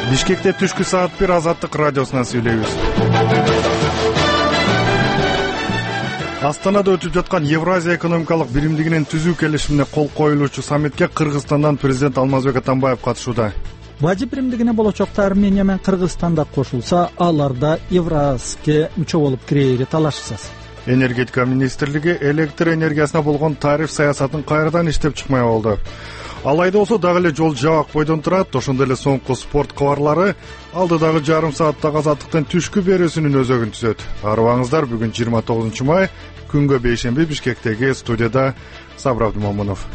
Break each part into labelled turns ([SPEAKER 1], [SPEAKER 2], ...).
[SPEAKER 1] Бишкекте түшкү саат 1 Азаттык радиосунан сүйлөйбүз. Астанада өтүп жаткан Евразия экономикалык биримдигинин түзүү келишимине кол коюлуучу саммитке Кыргызстандан президент Алмазбек Атамбаев катышууда.
[SPEAKER 2] Бажы биримдигине болочокто Армения менен Кыргызстан да кошулса, алар да Евразке мүчө болуп кирээри талашсыз.
[SPEAKER 1] Энергетика министрлиги электр энергиясына болгон тариф саясатын кайрадан иштеп чыкмай болду. Алайда болсо дагы эле жол жабак бойдон турат. Ошондой эле соңку спорт кабарлары алдыдагы жарым сааттагы Азаттыктын түшкү берүүсүнүн өзөгүн түзөт. Арыбаңыздар, бүгүн 29 май, күнгө бейшемби, Бишкектеги студияда Сабыр Абдымомунов.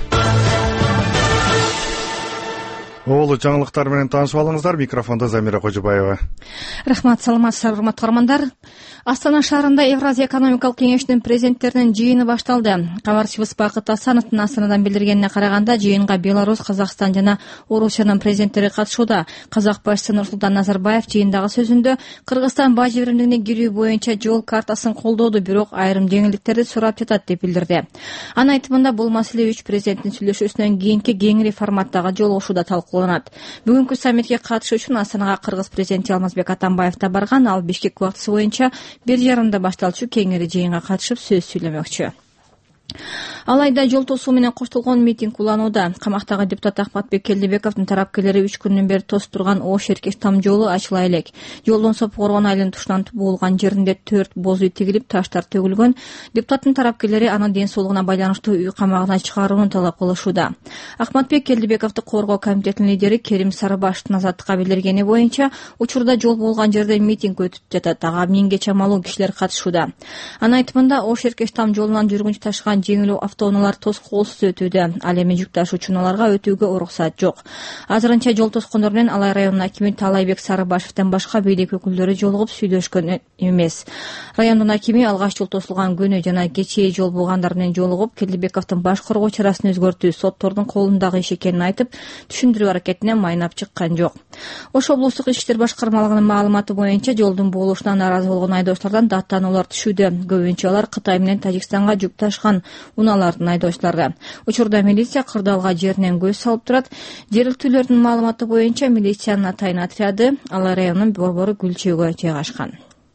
[SPEAKER 1] Оолу жаңылыктар менен таанышып алыңыздар. Микрофондо Замира Кожобаева.
[SPEAKER 3] Рахмат, саламатсыздар, урматтуу көрөрмандар. Астана шаарында Евразия экономикалык кеңешинин президенттеринин жыйыны башталды. Кабарчыбыз Бакыт Асановдун Астанадан билдиргенине караганда, жыйынга Беларусь, Казакстан жана Орусиянын президенттери катышууда. Казак башчысы Нурсултан Назарбаев жыйындагы сөзүндө Кыргызстан бажы биримдигине кирүү боюнча жол картасын колдоду, бирок айрым жеңилдиктерди сурап жатат деп билдирди. Анын айтымында бул маселе 3 президенттин сүйлөшүүсүнөн кийинки кеңири форматтагы жолугушууда талкууланат. Бүгүнкү саммитке катышуу үчүн Астанага Кыргыз президенти Алмазбек Атамбаев да барган. Ал Бишкек убактысы боюнча 1:30 башталчу кеңири жыйынга катышып сөз сүйлөмөкчү. Алайда жол тосуу менен коштолгон митинг уланууда. Камактагы депутат Ахматбек Келдебековдун тарапкерлери 3 күндөн бери тосуп турган Ош-Эркеш там жолу ачыла элек. Жолдон Сопкоргон айылынын тушунан буулган жеринде 4 боз үй тигилип, таштар төгүлгөн. Депутаттын тарапкерлери анын ден соолугуна байланыштуу үй камагына чыгарууну талап кылышууда. Ахматбек Келдебековду коргоо комитетинин лидери Керим Сарыбаштын Азаттыкка билдиргени боюнча, учурда жол болгон жерде митинг өтүп жатат. Ага 1000ге чамалуу кишилер катышууда. Анын айтымында Ош-Эркеш там жолунан жүргүнчү ташыган жеңил автоунаалар тоскоолсуз өтүүдө. Ал эми жүк ташуучу унааларга өтүүгө уруксат жок. Азырынча жол тоскондор менен Алай районунун акими Талайбек Сарыбашевден башка бийлик өкүлдөрү жолугуп сүйлөшкөн эмес. Райондун акими алгач жол тосулган күнү жана кечээ жол болгондар менен жолугуп, Келдебековдун баш коргоо чарасын өзгөртүү соттордун колундагы иш экенин айтып, түшүндүрүү аракетине майнап чыккан жок. Ош облустук ички иштер башкармалыгынын маалыматы боюнча, жолдун буулушуна нааразы болгон айдоочулардан даттануулар түшүүдө. Көбүнчө алар Кытай менен Тажикстанга жүк ташыган унаалардын айдоочулары. Учурда милиция кырдаалга жеринен көз салып турат. Жергиликтүүлөрдүн маалыматы боюнча, милициянын атайын отряды Алай районунун Борбору Гүлчөгө жайгашкан.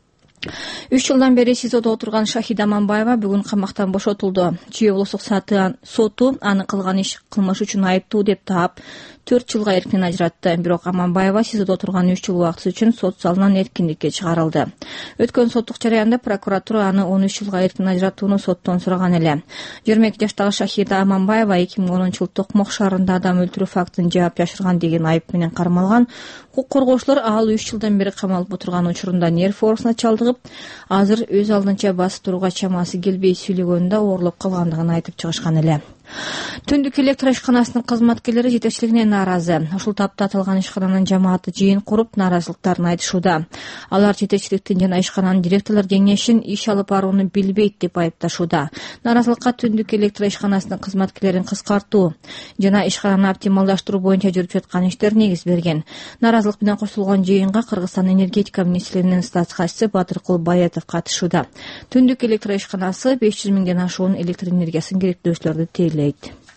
[SPEAKER 3] 3 жылдан бери СИЗОдо отурган Шахида Аманбаева бүгүн камактан бошотулду. Чүй облустук соту аны кылган иш кылмыш үчүн айыптуу деп таап 4 жылга эркинен ажыратты. Бирок Аманбаева СИЗОдо отурган 3 жыл убакыты үчүн сот залынан эркиндикке чыгарылды. Өткөн соттук жараянда прокуратура аны 13 жылга эркинен ажыратууну соттон сураган эле. 22 жаштагы Шахида Аманбаева 2010-жылы Токмок шаарында адам өлтүрүү фактын жаап жашырган деген айып менен кармалган. Укук коргоочулар ал 3 жылдан бери камалып отурган учурунда нерв оорусуна чалдыгып, азыр өз алдынча басып турууга чамасы келбей сүйлөгөндө оорлоп калгандыгын айтып чыгышкан эле. Түндүк электр ишканасынын кызматкерлери жетекчилигине нааразы. Ушул тапта аталган ишкананын жамааты жыйын куруп, нааразылыктарын айтышууда. Алар жетекчиликтин жана ишкананын директорлор кеңешин иш алып барууну билбейт деп айыпташууда. Нааразылыкка түндүк электр ишканасынын кызматкерлерин кыскартуу жана ишкананы оптималдаштыруу боюнча жүрүп жаткан иштер негиз берген. Нааразылык менен кошулгон жыйынга Кыргызстан энергетика министрлигинин статс катчысы Батыркул Баятов катышууда. Түндүк электр ишканасы 500 миңден ашуун электр энергиясын керектөөчүлөрдү тейлейт.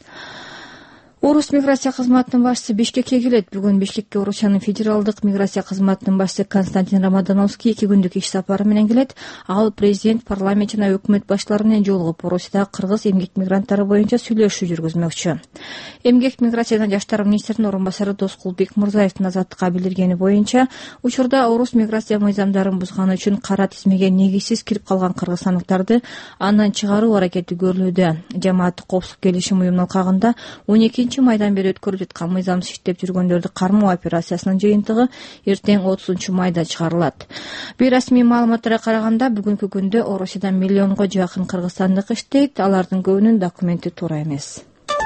[SPEAKER 3] Орус миграция кызматынын башчысы Бишкекке келет. Бүгүн Бишкекке Орусиянын федералдык миграция кызматынын башчысы Константин Рамадановский 2 күндүк иш сапары менен келет. Ал президент, парламент жана өкмөт башчылары менен жолугуп, Орусияда кыргыз эмгек мигранттары боюнча сүйлөшүү жүргүзмөкчү. Эмгек миграция жана жаштар министринин орун басары Доскул Бекмурзаевдин Азаттыкка билдиргени боюнча, учурда орус миграция мыйзамдарын бузганы үчүн кара тизмеге негизсиз кирип калган кыргызстандыктарды андан чыгаруу аракети көрүлүүдө. Жамааттык коопсуздук келишим уюмунун алкагында 12 майдан бери өткөрүлүп жаткан мыйзамсыз иштеп жүргөндөрдү кармоо операциясынын жыйынтыгы эртең 30 майда чыгарылат. Бейрасмий маалыматтарга караганда, бүгүнкү күндө Орусияда миллионго жакын кыргызстандык иштейт. Алардын көбүнүн документи туура эмес.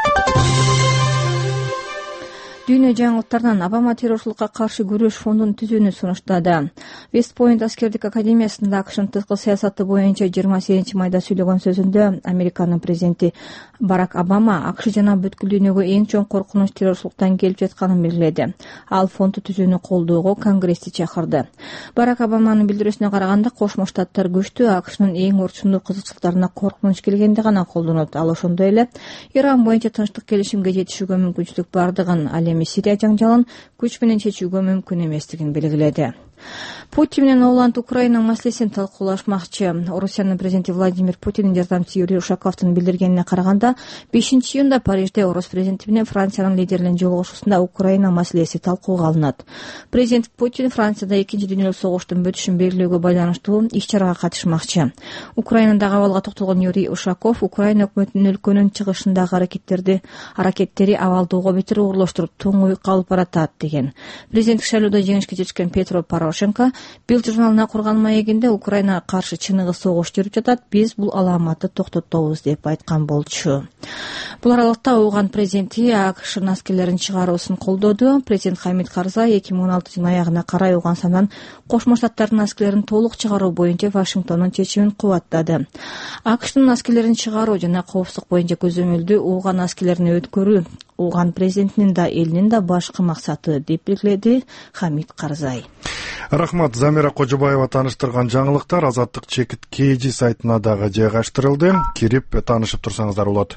[SPEAKER 3] Дүйнө жаңылыктарынан Обама террорчулукка каршы күрөш фондун түзүүнү сунуштады. Вестпойнт аскердик академиясында АКШнын тышкы саясаты боюнча 28 майда сүйлөгөн сөзүндө Американын президенти Барак Обама АКШ жана бүткүл дүйнөгө эң чоң коркунуч террорчулуктан келип жатканын белгиледи. Ал фондду түзүүнү колдоого Конгрессти чакырды. Барак Обаманын билдирүүсүнө караганда, Кошмо Штаттар күчтүү АКШнын эң орчундуу кызыкчылыктарына коркунуч келгенде гана колдонот. Ал ошондой эле Иран боюнча тынчтык келишимге жетишүүгө мүмкүнчүлүк бардыгын, ал ал эми Сирия жаңжалын күч менен чечүүгө мүмкүн эместигин белгиледи. Путин менен Оланд Украина маселесин талкуулашмакчы. Орусиянын президенти Владимир Путиндин жардамчысы Юрий Ушаковдун билдиргенине караганда 5-июнда Парижде Орус президенти менен Франциянын лидеринин жолугушуусунда Украина маселеси талкууга алынат. Президент Путин Францияда 2 дүйнөлүк согуштун бүтүшүн белгилөөгө байланыштуу иш-чарага катышмакчы. Украинадагы абалга токтолгон Юрий Ушаков Украина өкмөтүнүн өлкөнүн чыгышындагы аракеттери абалдууга бетер оорлоштуруп тоңуюкка алып баратат деген. Президенттик шайлоодо жеңишке жеткен Петро Порошенко Билд журналына курган маегинде Украинага каршы чыныгы согуш жүрүп жатат, биз бул аламатты токтотобуз деп айткан болчу. Бул аралыкта Ооган президенти АКШнын аскерлерин чыгаруусун колдоду. Президент Хамид Карзай 2016 аягына карай Ауганстандан Кошмо Штаттардын аскерлерин толук чыгаруу боюнча Вашингтондун чечимин кубаттады. АКШнын аскерлерин чыгаруу жана коопсуздук боюнча көзөмөлдүү Ооган аскерлерин өткөрүү Ооган президентинин да элинин да башкы максаты деп белгиледи Хамид Карзай.
[SPEAKER 1] Рахмат. Замира Кожобаева тааныштырган жаңылыктар Азаттык чекит KG сайтына дагы жайгаштырылды. Кирип таанышып турсаңыздар болот.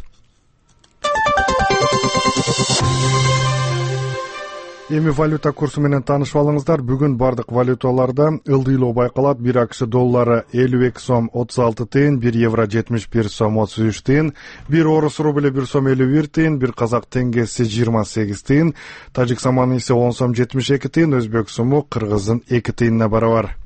[SPEAKER 1] Эми валюта курсу менен таанышып алыңыздар. Бүгүн бардык валюталарда ылдыйлоо байкалат. 1 АКШ доллары 52 сом 36 тыйын, 1 евро 71 сом 33 тыйын, 1 орус рубль 1 сом 51 тыйын, 1 казак теңгеси 28 тыйын, тажик саманы исе 10 сом 72 тыйын, өзбек суму кыргыздын 2 тыйынына барабар.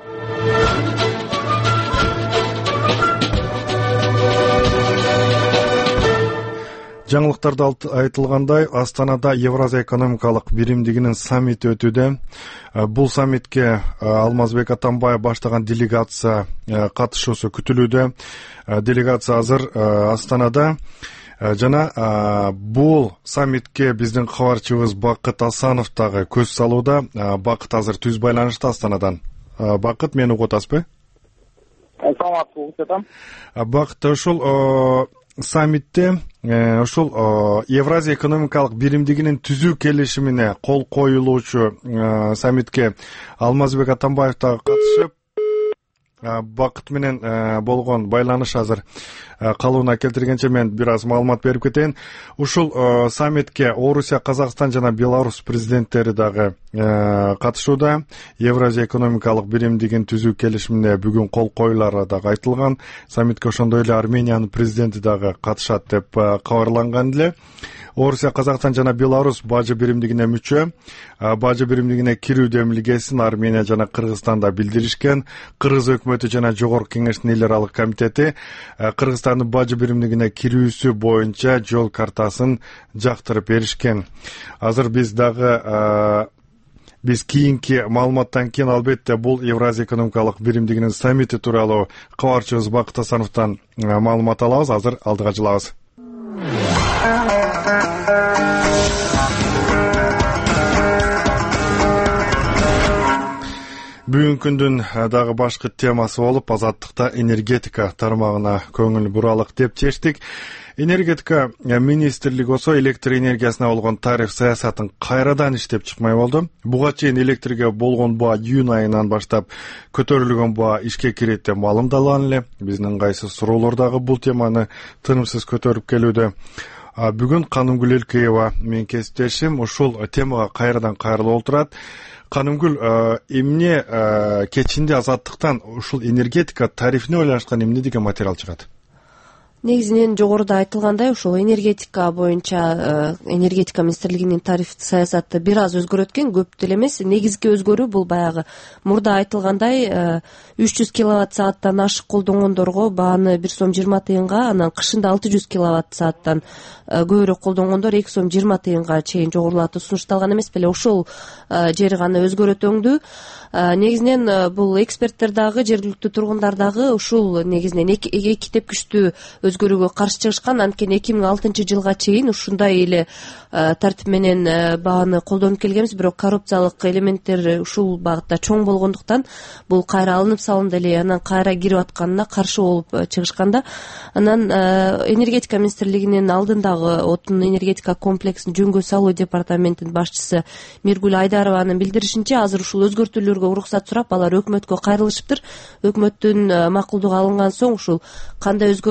[SPEAKER 1] Жаңылыктарда айтылгандай, Астанада Евразия экономикалык биримдигинин саммити өтүүдө. Бул саммитке Алмазбек Атамбаев баштаган делегация катышуусу күтүлүүдө. Делегация азыр Астанада. Жана бул саммитке биздин кабарчыбыз Бакыт Асанов дагы көз салууда. Бакыт азыр түз байланышта Астанадан. Бакыт, мени угуп атасызбы?
[SPEAKER 4] Саламатсызбы, угуп атам.
[SPEAKER 1] Бакыт, ушул саммитте ушул Евразия экономикалык биримдигинин түзүү келишимине кол коюлуучу саммитке Алмазбек Атамбаев дагы катышып, Бакыт менен болгон байланыш азыр калыбына келтиргенче мен бир аз маалымат берип кетейин. Ушул саммитке Орусия, Казакстан жана Беларусь президенттери дагы катышууда. Евразия экономикалык биримдигин түзүү келишимине бүгүн кол коюлары дагы айтылган. Саммитке ошондой эле Армениянын президенти дагы катышат деп кабарланган эле. Орусия, Казакстан жана Беларусь бажы биримдигине мүчө. Бажы биримдигине кирүү демилгесин Армения жана Кыргызстанда билдиришкен. Кыргыз өкмөтү жана Жогорку Кеңештин эл аралык комитети Кыргызстандын бажы биримдигине кирүүсү боюнча жол картасын жактырып беришкен. Азыр биз кийинки маалыматтан кийин албетте бул Евразия экономикалык биримдигинин саммити тууралуу кабарчыбыз Бакыт Асановдон маалымат алабыз. Азыр алдыга жылабыз. Бүгүнкү күндүн дагы башкы темасы болуп, азаттыкта энергетика тармагына көңүл буралык деп чечтик. Энергетика министрлиги болсо электр энергиясына болгон тариф саясатын кайрадан иштеп чыкмай болду. Буга чейин электрге болгон баа июнь айынан баштап көтөрүлгөн баа ишке кирет деп маалымдалган эле. Биздин кайсы суроолор дагы бул теманы тынымсыз көтөрүп келүүдө. Бүгүн Канымгүл Элкеева менин кесиптешим ушул темага кайрадан кайрылып отурат. Канымгүл, эмне кечинде азаттыктан ушул энергетика тарифине байланышкан эмне деген материал чыгат?
[SPEAKER 5] Негизинен жогоруда айтылгандай, ушул энергетика боюнча энергетика министрлигинин тариф саясаты бир аз өзгөрөт экен, көп деле эмес. Негизги өзгөрүү бул баягы мурда айтылгандай 300 киловатт сааттан ашык колдонгондорго бааны 1 сом 20 тыйынга, анан кышында 600 киловатт сааттан көбүрөөк колдонгондор 2 сом 20 тыйынга чейин жогорулатуу сунушталган эмес беле. Ошол жери гана өзгөрөт өңдүү. Негизинен бул эксперттер дагы, жергиликтүү тургундар дагы ушул негизинен эки тепкичтүү өзгөрүүгө каршы чыгышкан. Анткени 2006 жылга чейин ушундай эле тартип менен бааны колдонуп келгенбиз, бирок коррупциялык элементтер ушул багытта чоң болгондуктан бул кайра алынып салынды эле, анан кайра кирип атканына каршы болуп чыгышканда. Анан энергетика министрлигинин алдындагы отун энергетика комплексин жөнгө салуу департаментинин башчысы Миргүл Айдарованын билдиришинче, азыр ушул өзгөртүүлөргө уруксат сурап, алар өкмөткө кайрылышыптыр. Өкмөттүн макулдугу алынган соң ушул кандай өзгөрүүлөр болот,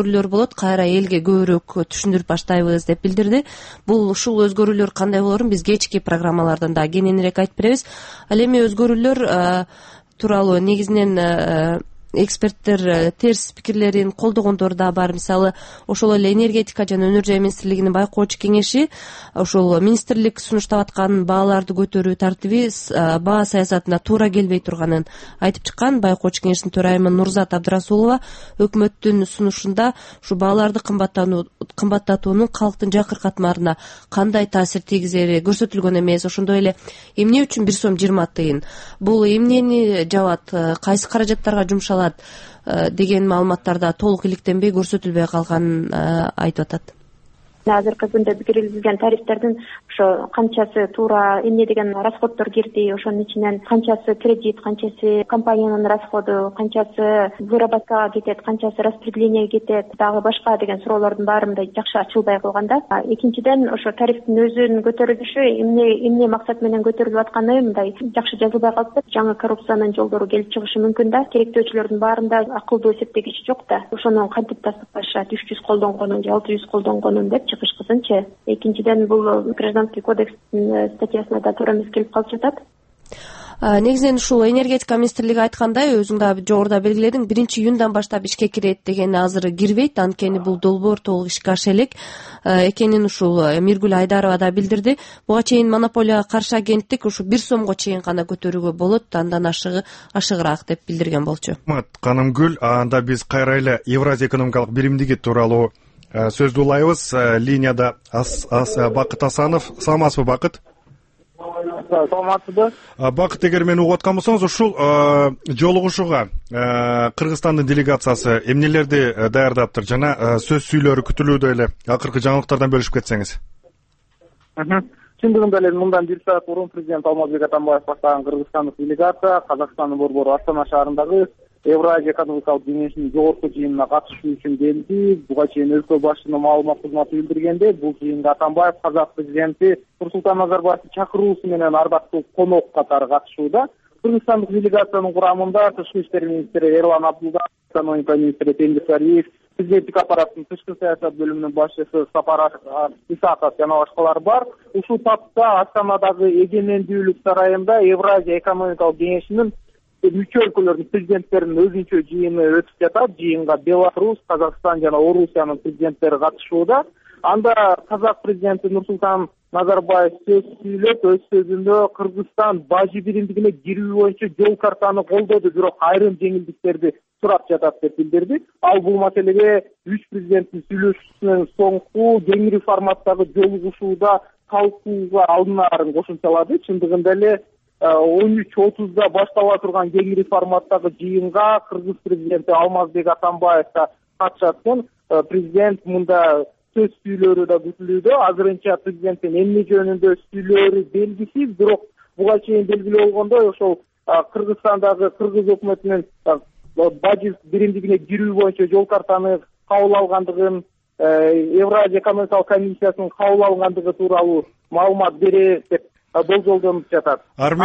[SPEAKER 5] болот, кайра элге көбүрөөк түшүндүрүп баштайбыз деп билдирди. Бул ушул өзгөрүүлөр кандай болорун биз кечки программалардан да кененирээк айтып беребиз. Ал эми өзгөрүүлөр тууралуу негизинен эксперттер терс пикирлерин колдогондор да бар. Мисалы ошол эле энергетика жана өнөр жай министрлигинин байкоочу кеңеши ошол министрлик сунуштап аткан бааларды көтөрүү тартиби баа саясатына туура келбей турганын айтып чыккан. Байкоочу кеңештин төрайымы Нурзат Абдрасулова өкмөттүн сунушунда ушу бааларды кымбаттатуунун калктын жакыр катмарына кандай таасир тийгизери көрсөтүлгөн эмес. Ошондой эле эмне үчүн 1 сом 20 тыйын, бул эмнени жабат, кайсы каражаттарга жумшалат деген маалыматтарда толук иликтенбей, көрсөтүлбөй калганын айтып атат.
[SPEAKER 6] Азыркы күндө киргизилген тарифтердин ошо канчасы туура эмне деген расходдор кирди, ошонун ичинен канчасы кредит, канчасы компаниянын расходу, канчасы выработкага кетет, канчасы распределенияге кетет, дагы башка деген суроолордун баары мындай жакшы ачылбай калган да. Экинчиден ошо тарифтин өзүнүн көтөрүлүшү эмне максат менен көтөрүлүп атканы мындай жакшы жазылбай калыптыр. Жаңы коррупциянын жолдору келип чыгышы мүмкүн да. Керектөөчүлөрдүн баарында акылдуу эсептегич жок да. Ошону кантип тастыкташат, 300 колдонгонун же 600 колдонгонун деп чыгышкысынчы. Экинчиден бул гражданский кодекстин статьясына да туура эмес келип калып жатат.
[SPEAKER 5] Негизинен ушул энергетика министрлиги айткандай, өзүң да жогоруда белгиледиң, 1-июндан баштап ишке кирет деген азыр кирбейт, анткени бул долбоор толук ишке аша элек экенин ушул Миргүл Айдарова да билдирди. Буга чейин монополияга каршы агенттик ушу 1 сомго чейин гана көтөрүүгө болот, андан ашыгыраак деп билдирген болчу.
[SPEAKER 1] Канымгүл, анда биз кайра эле Евразия экономикалык биримдиги тууралуу сөздү улайбыз. Линияда Бакыт Асанов. Саламатсызбы, Бакыт?
[SPEAKER 4] Саламатсызбы?
[SPEAKER 1] Бакыт, эгер мени угуп аткан болсоңуз, ушул жолугушууга Кыргызстандын делегациясы эмнелерди даярдаптыр жана сөз сүйлөрү күтүлүүдө эле. Акыркы жаңылыктардан бөлүшүп кетсеңиз.
[SPEAKER 4] Чындыгында эле мындан 1 саат мурун президент Алмазбек Атамбаев баштаган кыргызстандык делегация Казакстандын борбору Астана шаарындагы Евразия экономикалык кеңешинин жогорку жыйынына катышуу үчүн келди. Буга чейин өлкө башчынын маалымат кызматы билдиргенде, бул жыйынга Атамбаев казак президенти Нурсултан Назарбаевдин чакыруусу менен ардактуу конок катары катышууда. Кыргызстандык делегациянын курамында тышкы иштер министри Эрлан Абдулдаев, экономика министри Теңиз Ариев, президенттик аппараттын тышкы саясат бөлүмүнүн башчысы Сапар Исаков жана башкалар бар. Ушул тапта Астанадагы Эгемендүүлүк сарайында Евразия экономикалык кеңешинин мүчө өлкөлөрдүн президенттеринин өзүнчө жыйыны өтүп жатат. Жыйынга Беларусь, Казакстан жана Орусиянын президенттери катышууда. Анда казак президенти Нурсултан Назарбаев сөз сүйлөп, өз сөзүндө Кыргызстан бажы биримдигине кирүү боюнча жол картаны колдоду, бирок айрым жеңилдиктерди сурап жатат деп билдирди. Ал бул маселеге 3 президенттин сүйлөшүүсүнөн соңку кеңири форматтагы жолугушууда талкууга алынаарын кошумчалады. Чындыгында эле 13:30 баштала турган кеңири форматтагы жыйынга Кыргыз президенти Алмазбек Атамбаев да катышат экен. Президент мында сөз сүйлөрү да күтүлүүдө. Азырынча президенттин эмне жөнүндө сүйлөрү белгисиз, бирок буга чейин белгилүү болгондой, ошол Кыргызстандагы кыргыз өкмөтүнүн бажы биримдигине кирүү боюнча жол картаны кабыл алгандыгын, Евразия экономикалык комиссиясынын кабыл алгандыгы тууралуу маалымат берет деп болжолдонуп жатат.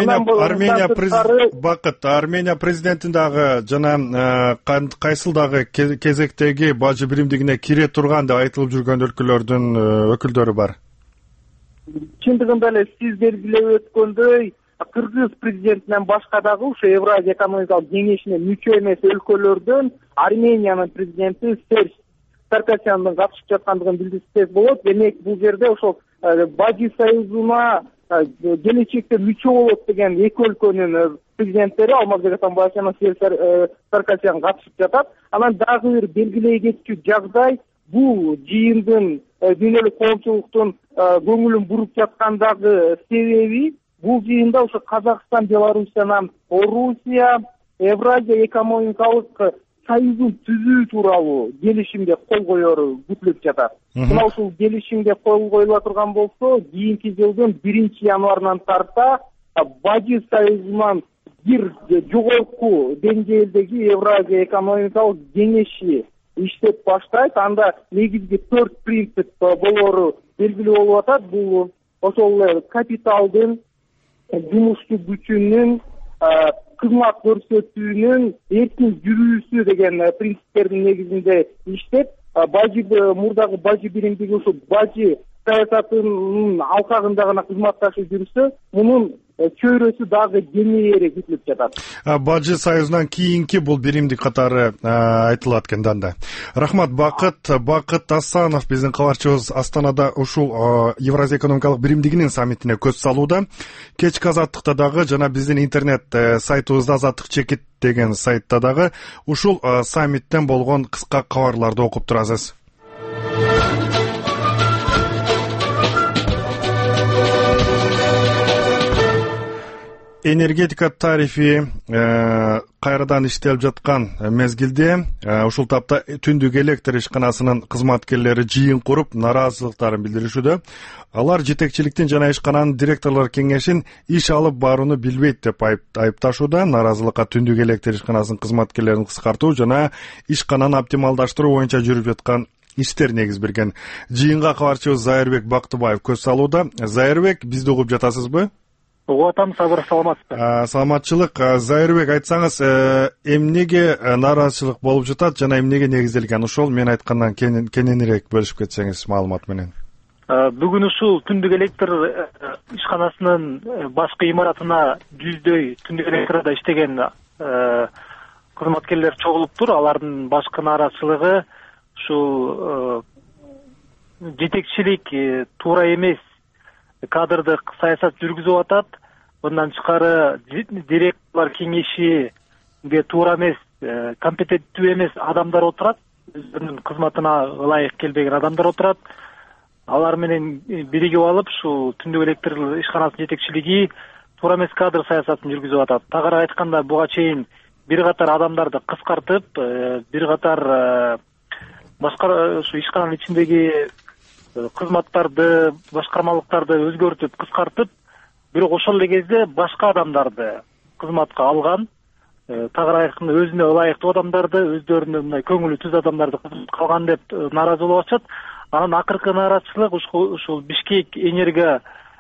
[SPEAKER 1] Армения президентин дагы жана кайсыл дагы кезектеги бажы биримдигине кире турган деп айтылып жүргөн өлкөлөрдүн өкүлдөрү бар.
[SPEAKER 4] Чындыгында эле сиз белгилеп өткөндөй, Кыргыз президентинен башка дагы ушу Евразия экономикалык кеңешине мүчө эмес өлкөлөрдөн Армениянын президенти Серж Саркисяндын катышып жаткандыгын билдирсек болот. Демек, бул жерде ошол бажы союзуна келечекте мүчө болот деген эки өлкөнүн президенттери Алмазбек Атамбаев жана Серж Саркисян катышып жатат. Анан дагы бир белгилей кетчү жагдай, бул жыйындын дүйнөлүк коомчулуктун көңүлүн буруп жаткандагы себеби, бул жыйында ошо Казакстан, Беларусь жана Орусия Евразия экономикалык союзун түзүү тууралуу келишимге кол коеру күтүлүп жатат. Мына ушул келишимге кол коюла турган болсо, кийинки жылдын 1 январынан тарта бажы союзунан бир жогорку деңгээлдеги Евразия экономикалык кеңеши иштеп баштайт. Анда негизги 4 принцип болору белгилүү болуп атат. Бул ошол капиталдын, жумушчу күчүнүн, кызмат көрсөтүүнүн эркин жүрүүсү деген принциптердин негизинде иштеп, мурдагы бажы биримдиги ушул бажы саясатынын алкагында гана кызматташып жүрсө, мунун чөйрөсү дагы кеңейери күтүлүп жатат.
[SPEAKER 1] Бажы союзунан кийинки бул биримдик катары айтылат экен да. Рахмат. Бакыт Асанов биздин кабарчыбыз Астанада ушул Евразия экономикалык биримдигинин саммитине көз салууда. Кечки азаттыкта дагы жана биздин интернет сайтыбызда азаттык чекит деген сайтта дагы ушул саммиттен болгон кыска кабарларды окуп турасыз. Энергетика тарифи кайрадан иштелип жаткан мезгилде ушул тапта түндүк электр ишканасынын кызматкерлери жыйын куруп нааразылыктарын билдиришүүдө. Алар жетекчиликтин жана ишкананын директорлор кеңешин иш алып барууну билбейт деп айыпташууда. Нааразылыкка түндүк электр ишканасынын кызматкерлерин кыскартуу жана ишкананы оптималдаштыруу боюнча жүрүп жаткан иштер негиз берген. Жыйынга кабарчыбыз Зайырбек Бактыбаев көз салууда. Зайырбек, бизди угуп жатасызбы?
[SPEAKER 7] Угатам, Сабыр, саламатсызбы?
[SPEAKER 1] Саламатчылык. Зайырбек, айтсаңыз, эмнеге нааразычылык болуп жатат жана эмнеге негизделген? Ошол мен айткандан кененирээк бөлүшүп кетсеңиз маалымат менен.
[SPEAKER 7] Бүгүн ушул түндүк электр ишканасынын башкы имаратына жүздөй түндүк электрда иштеген кызматкерлер чогулуптур. Алардын башкы нааразычылыгы ушул жетекчилик туура эмес кадрдык саясат жүргүзүп атат. Мындан тышкары директорлор кеңешиге туура эмес, компетенттүү эмес адамдар отурат. Өзүнүн кызматына ылайык келбеген адамдар отурат. Алар менен биригип алып, ушул түндүк электр ишканасынын жетекчилиги туура эмес кадр саясатын жүргүзүп атат. Тагыраак айтканда, буга чейин бир катар адамдарды кыскартып, бир катар башка ушу ишкананын ичиндеги кызматтарды, башкармалыктарды өзгөртүп, кыскартып, бирок ошол эле кезде башка адамдарды кызматка алган. Тагыраак айтканда, өзүнө ылайыктуу адамдарды, өздөрүнө мындай көңүлү түз адамдарды кызматка алган деп нааразы болуп атышат. Анан акыркы нааразычылык ушул Бишкек энерго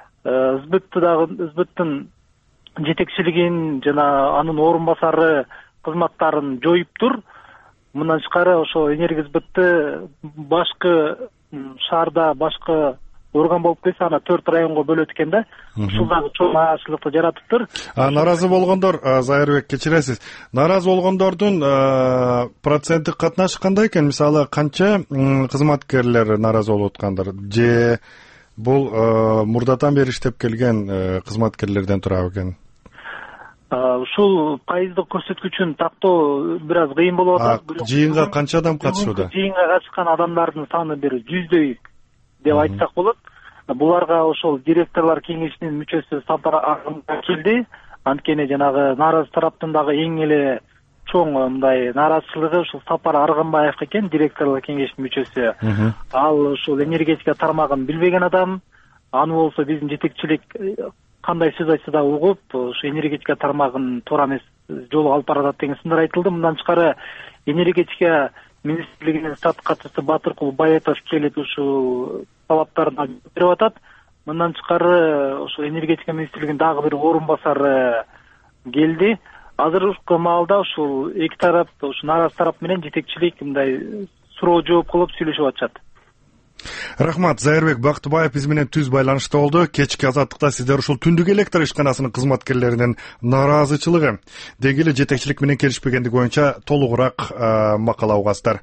[SPEAKER 7] СБТтын жетекчилигин жана анын орун басары кызматтарын жоюптур. Мындан тышкары ошо энерго СБТ башкы шаарда башкы орган болуп кетсе, аны 4 районго бөлөт экен да. Ушул дагы чоң нааразычылыкты жаратыптыр.
[SPEAKER 1] Нааразы болгондор, Зайырбек, кечиресиз. Нааразы болгондордун проценттик катнашы кандай экен? Мисалы, канча кызматкерлер нааразы болуп аткандар? Же бул мурдатан бери иштеп келген кызматкерлерден турабы экен?
[SPEAKER 7] Ушул пайыздык көрсөткүчүн тактоо бир аз кыйын болуп атат.
[SPEAKER 1] Жыйынга канча адам катышууда?
[SPEAKER 7] Жыйынга катышкан адамдардын саны бир 100дөй деп айтсак болот. Буларга ошол директорлор кеңешинин мүчөсү Сапар Аргымбаев келди. Анткени жанагы нааразы тараптын дагы эң эле чоң мындай нааразычылыгы ушул Сапар Аргымбаев экен, директорлор кеңешинин мүчөсү. Ал ушул энергетика тармагын билбеген адам. Аны болсо биздин жетекчилик кандай сөз айтса да угуп, ушу энергетика тармагын туура эмес жолго алып баратат деген сындар айтылды. Мындан тышкары энергетика министрлигинин стат катчысы Батыркул Баетов келип ушул талаптарына берип атат. Мындан тышкары ушул энергетика министрлигинин дагы бир орун басары келди. Азыркы маалда ушул эки тарап, ушул нааразы тарап менен жетекчилик мындай суроо жооп кылып сүйлөшүп атышат.
[SPEAKER 1] Рахмат. Зайырбек Бактыбаев биз менен түз байланышта болду. Кечки азаттыкта сиздер ушул түндүк электр ишканасынын кызматкерлеринин нааразычылыгы деги эле жетекчилик менен келишпегендиги боюнча толугураак макала угасыздар.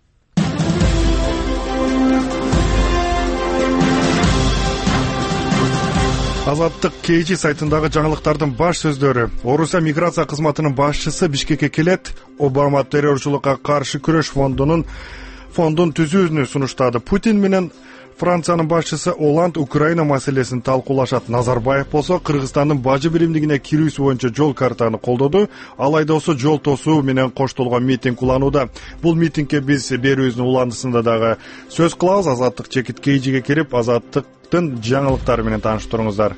[SPEAKER 1] Азаттык KG сайтындагы жаңылыктардын баш сөздөрү. Орусия миграция кызматынын башчысы Бишкекке келет. Обама террорчулукка каршы күрөш фондун түзүүнү сунуштады. Путин менен Франциянын башчысы Оланд Украина маселесин талкуулашат. Назарбаев болсо Кыргызстандын бажы биримдигине кирүүсү боюнча жол картаны колдоду. Алайда болсо жол тосуу менен коштолгон митинг уланууда. Бул митингге биз берүүбүздүн уландысында дагы сөз кылабыз. Азаттык чекит KG'ге кирип, азаттыктын жаңылыктары менен тааныштырыңыздар.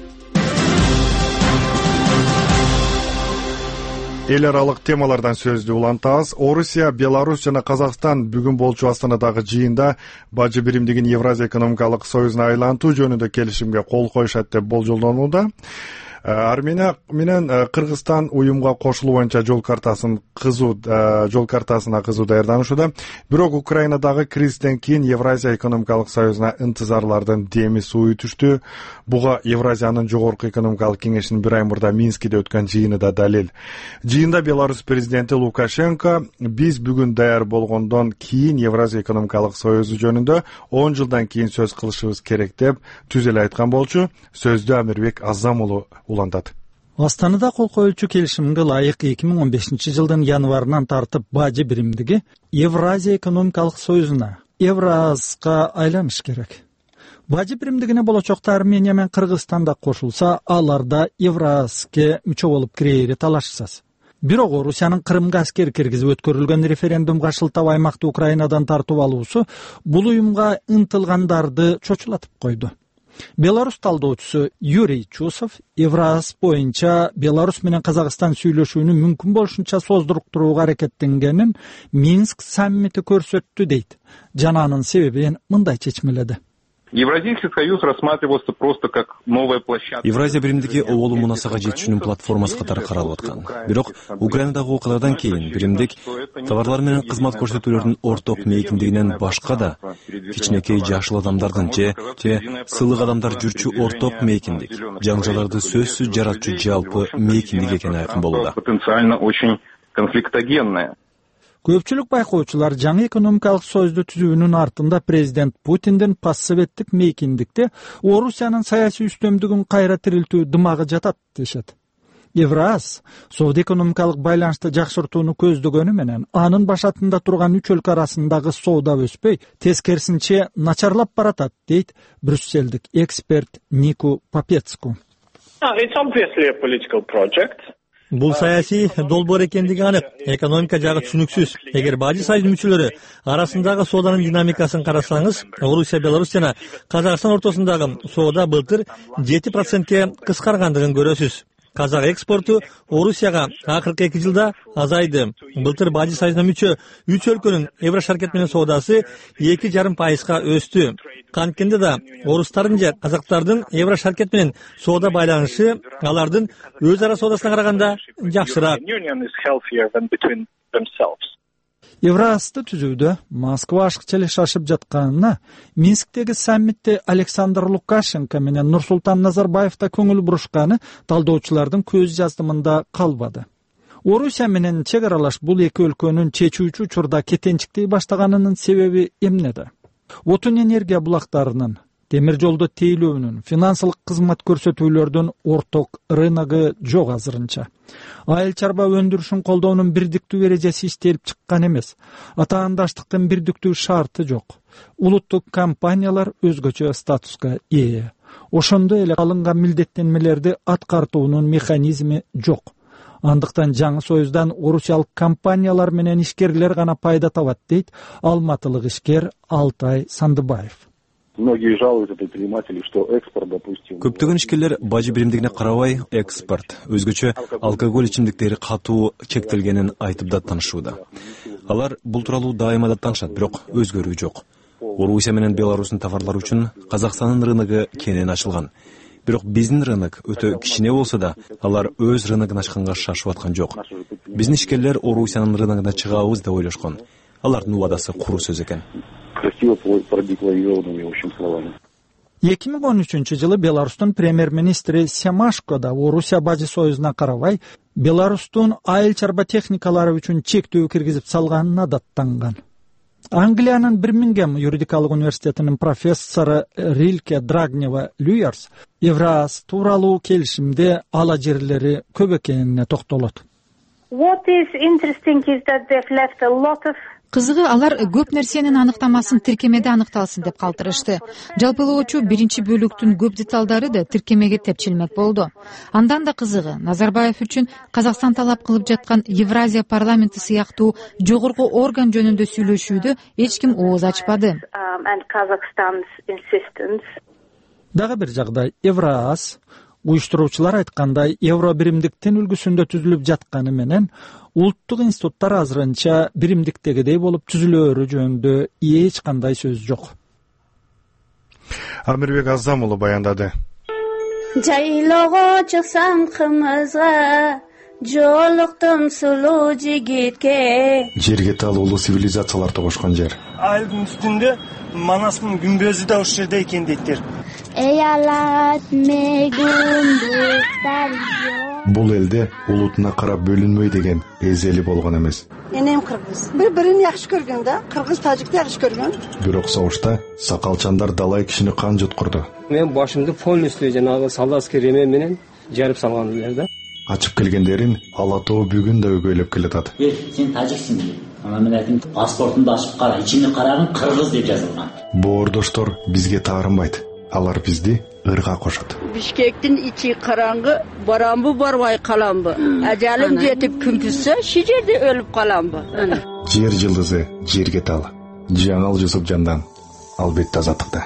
[SPEAKER 1] Эл аралык темалардан сөздү улантабыз. Орусия, Беларусь жана Казакстан бүгүн болчу Астанадагы жыйында бажы биримдигин Евразия экономикалык союзуна айлантуу жөнүндө келишимге кол коюшат деп болжолдонууда. Армения менен Кыргызстан уюмга кошулуу боюнча жол картасына кызуу даярданышууда. Бирок Украинадагы кризистен кийин Евразия экономикалык союзуна интизарлардын деми суу түштү. Буга Евразиянын жогорку экономикалык кеңешинин бир ай мурда Минскиде өткөн жыйыны да далил. Жыйында Беларусь президенти Лукашенко биз бүгүн даяр болгондон кийин Евразия экономикалык союзу жөнүндө 10 жылдан кийин сөз кылышыбыз керек деп түз эле айткан болчу. Сөздү Амирбек Азам уулу улантат.
[SPEAKER 2] Астанада кол коюлчу келишимге ылайык 2015 жылдын январынан тартып бажы биримдиги Евразия экономикалык союзуна Евразга айланыш керек. Бажы биримдигине болочокто Армения менен Кыргызстан да кошулса, алар да Евразге мүчө болуп кирери талашсыз. Бирок Орусиянын Крымга аскер киргизип өткөрүлгөн референдумга шылтап аймакты Украинадан тартып алуусу бул уюмга ынтылгандарды чочулатып койду. Беларусь талдоочусу Юрий Чусов Евраз боюнча Беларусь менен Казакстан сүйлөшүүнү мүмкүн болушунча создуруктурууга аракеттенгенин Минск саммити көрсөттү дейт. Жана анын себебин мындай чечмеледи.
[SPEAKER 8] Евразийский союз рассматривался просто как новая площадка.
[SPEAKER 9] Евразия биримдиги оболу мунасага жетүүнүн платформасы катары каралып аткан. Бирок Украинадагы окуялардан кийин биримдик товарлар менен кызмат көрсөтүүлөрдүн орток мейкиндигинен башка да кичинекей жашыл адамдардын же сылык адамдар жүрчү орток мейкиндик, жаңжаларды сөзсүз жаратчу жалпы мейкиндик экени айкын болууда.
[SPEAKER 8] Потенциально очень конфликтогенная.
[SPEAKER 2] Көпчүлүк байкоочулар жаңы экономикалык союзду түзүүнүн артында президент Путиндин постсоветтик мейкиндикте Орусиянын саясий үстөмдүгүн кайра тирилтүү дымагы жатат дешет. Евраз соода экономикалык байланышты жакшыртууну көздөгөнү менен анын башатында турган үч өлкө арасындагы соода өспөй, тескерисинче начарлап баратат, дейт брюсселдик эксперт Нику Попецку.
[SPEAKER 10] Бул саясий долбоор экендиги анык. Экономика жагы түшүнүксүз. Эгер бажы союз мүчөлөрү арасындагы сооданын динамикасын карасаңыз, Орусия, Беларусь жана Казакстан ортосундагы соода былтыр 7%ке кыскаргандыгын көрөсүз. Казак экспорту Орусияга акыркы 2 жылда азайды. Былтыр бажы союзуна мүчө 3 өлкөнүн Еврошаркет менен соодасы 2,5%га өстү. Канткенде да орустардын же казактардын Еврошаркет менен соода байланышы алардын өз ара соодасына караганда жакшыраак.
[SPEAKER 2] Евразды түзүүдө Москва ашыкча эле шашып жатканына Минсктеги саммитте Александр Лукашенко менен Нурсултан Назарбаев да көңүл бурушканы талдоочулардын көз жаздымында калбады. Орусия менен чек аралаш бул эки өлкөнүн чечүүчү учурда кетенчиктей баштаганынын себеби эмнеде? Отун энергия булактарынын, темир жолдо тейлөөнүн, финансылык кызмат көрсөтүүлөрдүн орток рыногу жок азырынча. Айыл чарба өндүрүшүн колдоонун бирдиктүү эрежеси иштелип чыккан эмес. Атаандаштыктын бирдиктүү шарты жок. Улуттук компаниялар өзгөчө статуска ээ. Ошондой эле алынган милдеттенмелерди аткартуунун механизми жок. Андыктан жаңы союздан орусиялык компаниялар менен ишкерлер гана пайда табат, дейт алматылык ишкер Алтай Сандыбаев.
[SPEAKER 8] Многие жалуются предприниматели, что экспорт, допустим...
[SPEAKER 9] Көптөгөн ишкерлер бажы биримдигине карабай экспорт, өзгөчө алкоголь ичимдиктери катуу чектелгенин айтып да танышууда. Алар бул тууралуу дайыма да танышат, бирок өзгөрүү жок. Орусия менен Беларустун товарлары үчүн Казакстандын рыногу кенен ачылган. Бирок биздин рынок өтө кичине болсо да, алар өз рыногун ачканга шашып аткан жок. Биздин ишкерлер Орусиянын рыногуна чыгабыз деп ойлошкон. Алардын убадасы куру сөз экен.
[SPEAKER 8] Красиво продекламированными, в общем, словами.
[SPEAKER 2] 2013 жылы Беларустун премьер-министри Семашко да Орусия бажы союзуна карабай Беларустун айыл чарба техникалары үчүн чектөө киргизип салганына даттанган. Англиянын Бирмингем юридикалык университетинин профессору Рилке Драгнева Люярс Евраз тууралуу келишимде ала жерлери көп экенине токтолот.
[SPEAKER 11] Кызыгы алар көп нерсенин аныктамасын тиркемеде аныкталсын деп калтырышты. Жалпылоочу биринчи бөлүктүн көп деталдары да тиркемеге тепчилмек болду. Андан да кызыгы Назарбаев үчүн Казакстан талап кылып жаткан Евразия парламенти сыяктуу жогорку орган жөнүндө сүйлөшүүдө эч ким ооз ачпады.
[SPEAKER 2] Дагы бир жагдай Евраз уюштуруучулар айткандай евро биримдиктин үлгүсүндө түзүлүп жатканы менен улуттук институттар азырынча биримдиктегидей болуп түзүлөөрү жөнүндө эч кандай сөз жок.
[SPEAKER 1] Амирбек Азам уулу баяндады.
[SPEAKER 12] Жайлоого чыксам кымызга, жолуктум сулуу жигитке.
[SPEAKER 13] Жерге тал улуу цивилизациялар тогошкон жер.
[SPEAKER 14] Айылдын үстүндө Манастын күмбөзү да ушул жерде экен дейттер.
[SPEAKER 12] Эй алат мегундуктар.
[SPEAKER 13] Бул элде улутуна карап бөлүнбөй деген эзели болгон эмес.
[SPEAKER 15] Энем кыргыз. Бири-бирин жакшы көргөн да, кыргыз тажикти жакшы көргөн.
[SPEAKER 13] Бирок согушта сакалчандар далай кишини кан жуткурду.
[SPEAKER 16] Мен башымды полностью жанагы солдатский ремень менен жарып салган элер да.
[SPEAKER 13] Ачып келгендерин Ала Тоо бүгүн да өгөйлөп келатат.
[SPEAKER 17] Сен тажиксиң дейт. Ана мен айтым, паспортунду ачып кара, ичине карагын кыргыз деп жазылган.
[SPEAKER 13] Боордоштор бизге таарынбайт. Алар бизди ырга кошот.
[SPEAKER 18] Бишкектин ичи караңгы, барамбы барбай каламбы. Ажалым жетип күн түссө, şu жерде өлүп каламбы.
[SPEAKER 13] Жер жылдызы жерге тал. Жаңал Жусупжандан албетте азаттыкта.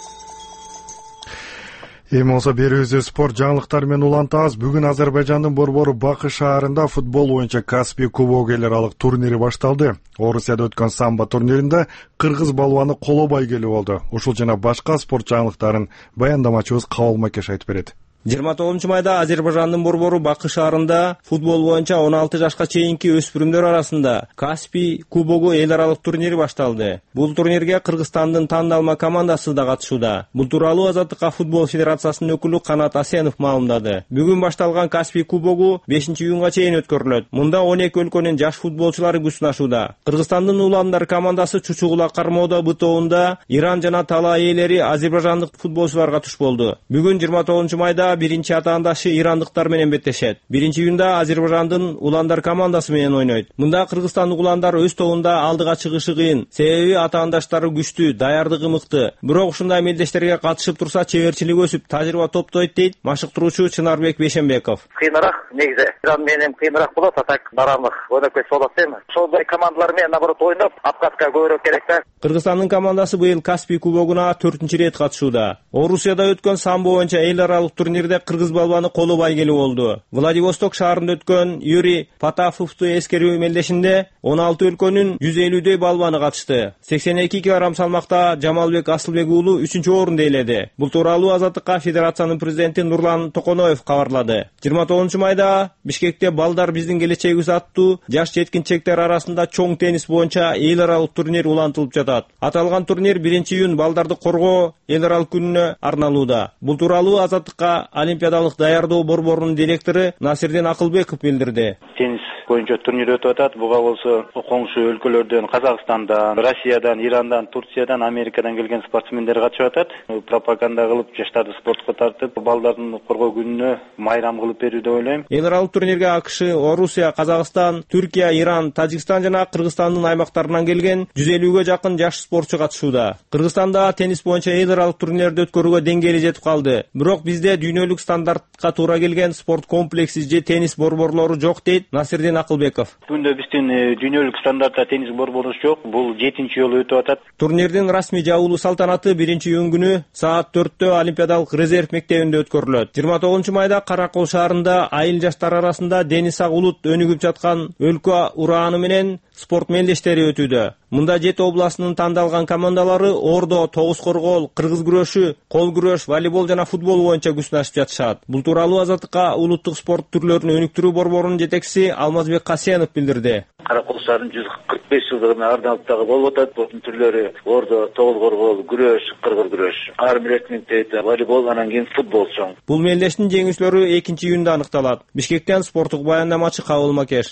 [SPEAKER 1] Эми болсо берүүбүздө спорт жаңылыктары менен улантабыз. Бүгүн Азербайжандын борбору Бакы шаарында футбол боюнча Каспий кубогу эл аралык турнири башталды. Орусияда өткөн самбо турниринде кыргыз балуаны коло байгелүү болду. Ушул жана башка спорт жаңылыктарын баяндамачыбыз Кабыл Макеш айтып берет.
[SPEAKER 19] 29 майда Азербайжандын борбору Бакы шаарында футбол боюнча 16 жашка чейинки өспүрүмдөр арасында Каспий кубогу эл аралык турнири башталды. Бул турнирге Кыргызстандын тандалма командасы да катышууда. Бул тууралуу Азаттыкка футбол федерациясынын өкүлү Канат Асенов маалымдады. Бүгүн башталган Каспий кубогу 5-июнга чейин өткөрүлөт. Мында 12 өлкөнүн жаш футболчулары күч сынашууда. Кыргызстандын уламдар командасы Чучугула кармоодо бытоонда Иран жана Тала ээлери азербайжандык футболчуларга туш болду. Бүгүн 29 майда биринчи атаандашы ирандыктар менен беттешет. 1-июнда Азербайжандын уландар командасы менен ойнойт. Мында кыргызстандык уландар өз тобунда алдыга чыгышы кыйын. Себеби атаандаштары күчтүү, даярдыгы мыкты. Бирок ушундай мелдештерге катышып турса чеберчилик өсүп, тажрыйба топтойт дейт машыктыруучу Чынарбек Бейшенбеков.
[SPEAKER 20] Кыйыныраак негизи. Иран менен кыйыныраак болот, атак барамык ойноп кетсе болот эми. Ошондой командалар менен наоборот ойноп, апкатка көбүрөөк керек да.
[SPEAKER 19] Кыргызстандын командасы быйыл Каспий кубогуна 4-рет катышууда. Орусияда өткөн самбо боюнча эл аралык турнирде кыргыз балбаны коло байгелүү болду. Владивосток шаарында өткөн Юрий Потаповду эскерүү мелдешинде 16 өлкөнүн 150дөй балбаны катышты. 82 кг салмакта Жамалбек Асылбек уулу 3-орунду ээледи. Бул тууралуу Азаттыкка федерациянын президенти Нурлан Токоноев кабарлады. 29 майда Бишкекте балдар биздин келечегибиз аттуу жаш жеткинчектер арасында чоң теннис боюнча эл аралык турнир улантылып жатат. Аталган турнир 1-июн балдарды коргоо эл аралык күнүнө арналууда. Бул тууралуу Азаттыкка Олимпиадалык даярдоо борборунун директору Насирдин Акылбеков билдирди.
[SPEAKER 21] Теннис боюнча турнир өтүп атат. Буга болсо коңшу өлкөлөрдөн, Казакстандан, Россиядан, Ирандан, Турциядан, Америкадан келген спортсмендер катышып атат. Пропаганда кылып, жаштарды спортко тартып, балдардын коргоо күнүнө майрам кылып берүү деп ойлойм.
[SPEAKER 19] Эл аралык турнирге АКШ, Орусия, Казакстан, Түркия, Иран, Тажикстан жана Кыргызстандын аймактарынан келген 150ге жакын жаш спортчу катышууда. Кыргызстанда теннис боюнча эл аралык турнирлерди өткөрүүгө деңгээли жетип калды. Бирок бизде дүйнөлүк стандартка туура келген спорт комплекси же теннис борборлору жок дейт Насирдин Акылбеков.
[SPEAKER 21] Бүгүндө биздин дүйнөлүк стандартта теннис борборубуз жок. Бул 7-чи жолу өтүп атат.
[SPEAKER 19] Турнирдин расмий жабылуу салтанаты 1-июн күнү саат 4-тө Олимпиадалык резерв мектебинде өткөрүлөт. 29 майда Каракол шаарында айыл жаштары арасында Дениз Ак улут өнүгүп жаткан өлкө урааны менен спорт мелдештери өтүүдө. Мында 7 областынын тандалган командалары ордо, тогуз коргоол, кыргыз күрөшү, кол күрөш, волейбол жана футбол боюнча күч сынашып жатышат. Бул тууралуу Азаттыкка улуттук спорт түрлөрүн өнүктүрүү борборунун жетекчиси Алмазбек Касенов билдирди.
[SPEAKER 21] Каракол шаарынын 145 жылдыгына арналып дагы болуп атат. Спорттун түрлөрү ордо, тогуз коргоол, күрөш, кыргыз күрөш, арм рестлинг, волейбол, анан кийин футбол чоң.
[SPEAKER 19] Бул мелдештин жеңүүчүлөрү 2-июнда аныкталат. Бишкектен спорттук баяндамачы Кабыл Макеш.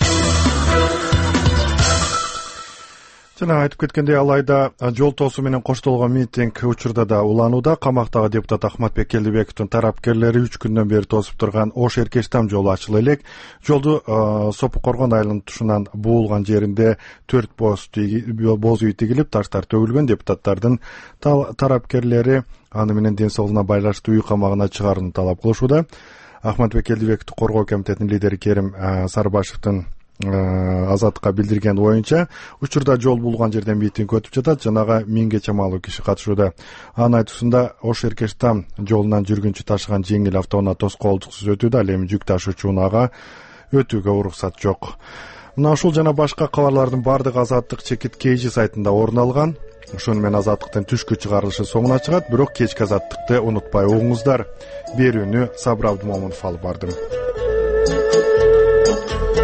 [SPEAKER 1] Жана айтып кеткендей, алайда жол тоосу менен коштолгон митинг учурда да уланууда. Камактагы депутат Ахматбек Келдибековдун тарапкерлери 3 күндөн бери тосуп турган Ош Эркештам жолу ачыла элек. Жолду Сопу Коргон айылынын тушунан буулган жеринде 4 боз үй тигилип, таштар төгүлгөн. Депутаттардын тарапкерлери аны менен ден соолугуна байланыштуу үй камагына чыгарууну талап кылышууда. Ахматбек Келдибековду коргоо комитетинин лидери Керим Сарбашевдин Азаттыкка билдирген оюнча, учурда жол булган жерден митинг өтүп жатат, жанага 1000ге чамалуу киши катышууда. Анын айтуусунда Ош Эркештам жолунан жүргүнчү ташыган жеңил автоунаа тоскоолдуксуз өтүүдө, ал эми жүк ташуучу унаага өтүүгө уруксат жок. Мына ушул жана башка кабарлардын баардыгы Азаттык чекит KG сайтында орун алган. Ошону менен Азаттыктын түшкү чыгарылышы соңуна чыгат, бирок кечки Азаттыкты унутпай угуңуздар. Берүүнү Сабыр Абдымомунов алып бардым.